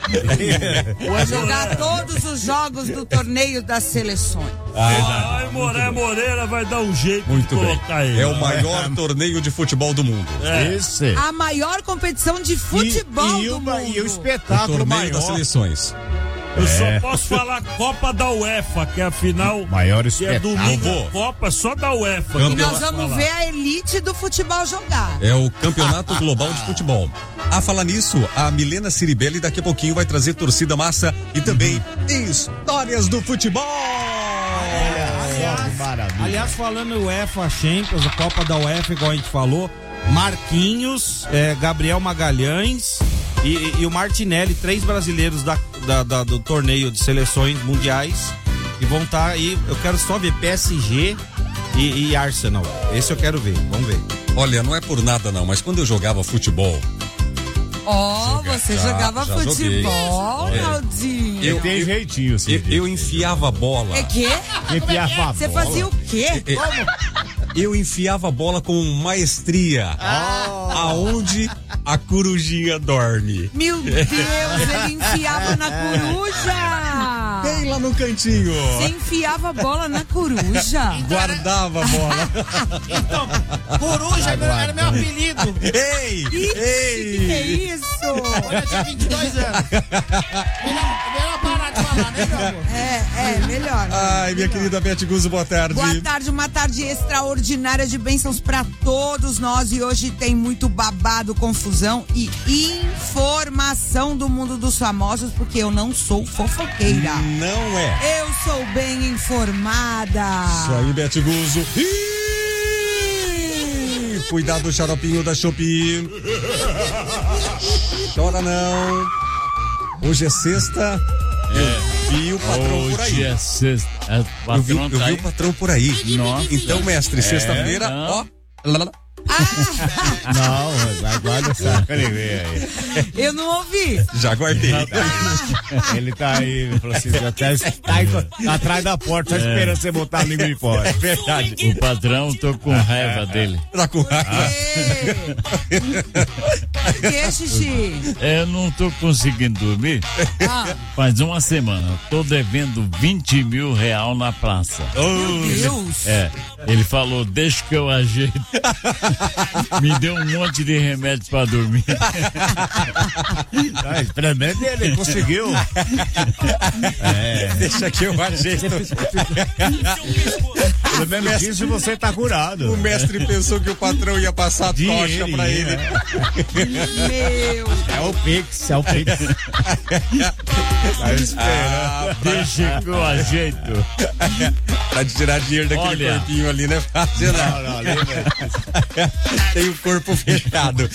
Vai jogar todos os jogos do torneio das seleções. Ah, Ai, Moré Moreira vai dar um jeito Muito de bem. colocar ele. É o maior é. torneio de futebol do mundo. É. Isso. A maior competição de futebol e, e do uma, mundo. E o espetáculo o torneio maior das seleções. Eu é. só posso falar Copa da UEFA, que é a final. Maior que é domingo. Copa só da UEFA. E nós vamos ver a elite do futebol jogar. É o Campeonato Global de Futebol. A falar nisso, a Milena Ciribelli daqui a pouquinho vai trazer torcida massa e também uhum. histórias do futebol. Aliás, aliás, falando UEFA Champions, a Copa da UEFA, igual a gente falou, Marquinhos, é, Gabriel Magalhães e, e, e o Martinelli, três brasileiros da, da, da, do torneio de seleções mundiais, e vão estar tá aí. Eu quero só ver P S G e, e Arsenal. Esse eu quero ver, vamos ver. Olha, não é por nada não, mas quando eu jogava futebol... Ó, oh, você já, jogava já futebol, Naldinho. Eu tenho jeitinho, assim. Eu, eu enfiava a bola. É quê? Enfiava a bola. Você fazia o quê? É, é, eu enfiava a bola com maestria. Ah. Aonde a corujinha dorme. Meu Deus, ele enfiava na coruja. Bem lá no cantinho. Você enfiava a bola na coruja. Guardava a bola. Então, coruja era, era meu apelido. Ei! Ixi, ei! Que que é isso? Quando eu tinha vinte e dois anos. Melhor, melhor parar de falar, né, meu amor? É, é, melhor. Ai, minha querida Beth Guzzo, boa tarde. Boa tarde, uma tarde extraordinária de bênçãos pra todos nós. E hoje tem muito babado, confusão e informação do mundo dos famosos, porque eu não sou fofoqueira. Não é. Eu sou bem informada. Isso aí, Beth Guzzo. Ih, cuidado do xaropinho da Shopee. Chora não. Hoje é sexta. É. Eu vi o patrão Hoje por aí. é sexta. É, o patrão eu vi, tá eu vi aí? o patrão por aí. Nossa. Então, mestre, É, sexta-feira, não. ó. Não, mas aguarda só pra ele ver aí. Eu não ouvi. Já guardei. Ele tá aí, ele falou assim, já tá, tá aí, tá atrás da porta, só É. esperando você botar a língua de fora. É verdade. O patrão, tô com raiva dele. Tá com raiva. Que, xixi? Eu não tô conseguindo dormir. Ah. Faz uma semana. Tô devendo vinte mil real na praça. Meu Deus. É. Ele falou, deixa que eu ajeito. Me deu um monte de remédio pra dormir. Ah, experimenta ele, conseguiu. É. Deixa que eu ajeito. Pelo menos isso você tá curado. O mestre pensou que o patrão ia passar a tocha pra ele. Meu. É o Pix, é o Pix. Tá esperando. Deixa que eu ajeito. Pra tirar dinheiro daquele Olha. corpinho ali, né? Fácil, não. Não, não, ali, velho. Tem o corpo fechado.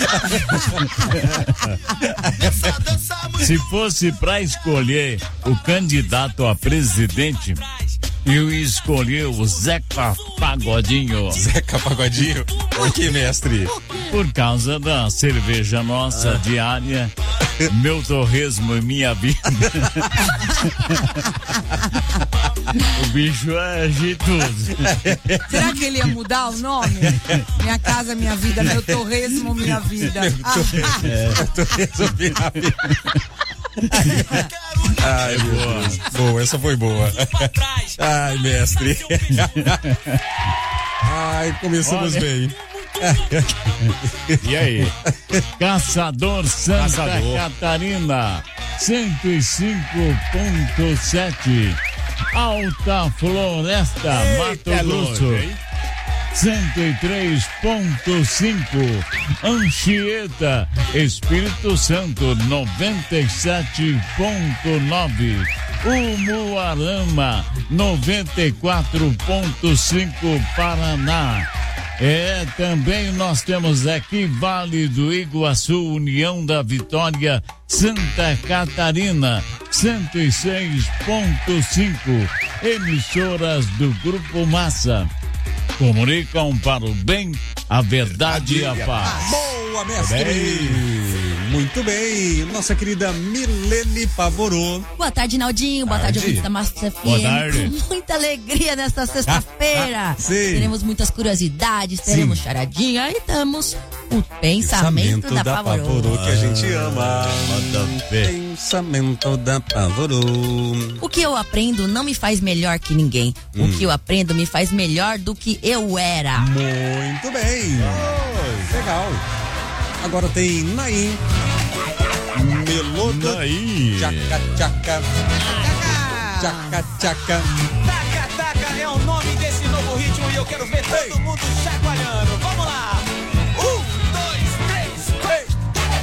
Se fosse pra escolher o candidato a presidente, eu ia escolher o Zeca Pagodinho. Zeca Pagodinho? Por que, mestre? Por causa da cerveja nossa Ah. diária, meu torresmo e minha vida. O bicho é jeitoso. Será que ele ia mudar o nome? Minha casa, minha vida, meu torresmo, minha vida. Eu tô resolvendo a vida. Ai, boa. Boa, essa foi boa. Ai, mestre. Ai, começamos Olha. bem. E aí? Caçador Santa Caçador. Catarina, cento e cinco ponto sete. Alta Floresta, Eita, Mato Grosso, longe, hein? cento e três ponto cinco. Anchieta, Espírito Santo, noventa e sete ponto nove. Umuarama, noventa e quatro ponto cinco, Paraná. É, também nós temos aqui Vale do Iguaçu, União da Vitória, Santa Catarina, cento e seis ponto cinco. Emissoras do Grupo Massa. Comunicam para o bem, a verdade e a paz. Boa, mestre! Muito bem. Nossa querida Milene Pavorô. Boa tarde, Naldinho. Boa tarde, Tarde. ouvintes da Massa F M. Boa tarde. Com muita alegria nesta sexta-feira. Ah, sim. Teremos muitas curiosidades, teremos Sim. charadinha e temos o pensamento, da, Pavorô. que a gente ama. Pensamento da Pavorô. O que eu aprendo não me faz melhor que ninguém. Hum. O que eu aprendo me faz melhor do que eu era. Muito bem. Legal. Agora tem Naim. Melodo. Naim. Tchaca, tchaca. Tchaca, tchaca. Taca, taca é o nome desse novo ritmo e eu quero ver todo mundo chacoalhando. Vamos lá! Um, dois, três, três.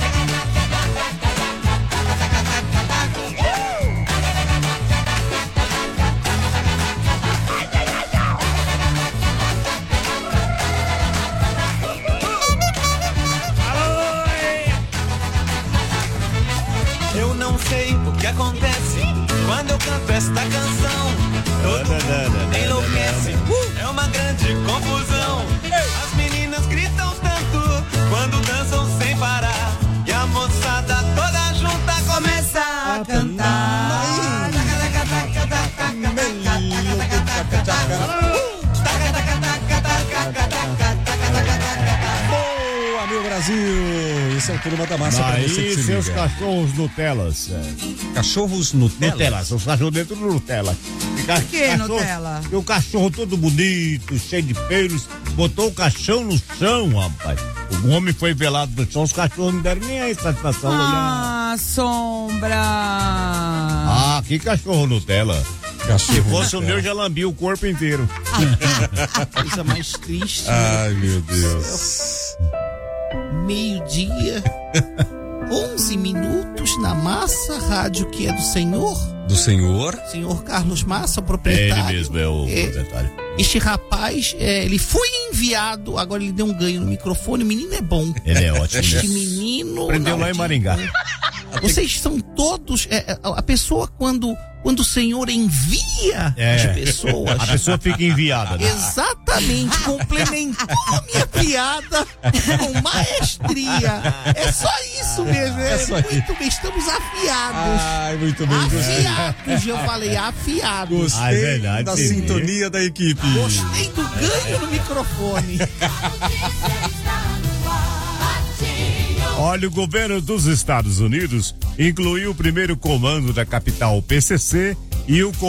Eu não sei o que acontece quando eu canto esta canção. Todo mundo enlouquece, é uma grande confusão. As meninas gritam tanto quando dançam sem parar. E a moçada toda junta começa a cantar. Boa, meu Brasil! Esse é o turma da massa pra você que Aí se seus liga. cachorros Nutelas. É. Cachorros Nutella? Nutella, seus cachorros dentro do Nutella. Por que Nutella? E o cachorro todo bonito, cheio de pelos, botou o caixão no chão, rapaz. O homem foi velado no chão, os cachorros não deram nem a satisfação olhando. Ah, Sombra. Ah, que cachorro Nutella. Cachorro Se fosse Nutella. o meu, já lambia o corpo inteiro. Coisa mais triste. Ai, meu Deus. Meio-dia, onze minutos na Massa, rádio que é do senhor. Do senhor? Senhor Carlos Massa, É proprietário. ele mesmo, é o É. proprietário. Este rapaz, é, ele foi enviado, agora ele deu um ganho no microfone, o menino é bom. Ele é ótimo. Este né? menino... Aprendeu não, lá em Maringá. Vocês são todos... é, a pessoa, quando, quando o senhor envia É. as pessoas... A pessoa fica enviada, né? Exatamente, complementou a minha piada com maestria. É só isso mesmo. É, É só muito bem, estamos afiados. Ai, muito bem. Afiados, eu falei afiados. Gostei Ah, é verdade, da sim. sintonia da equipe. Gostei do ganho no microfone. Olha, o governo dos Estados Unidos incluiu o primeiro comando da capital P C C e o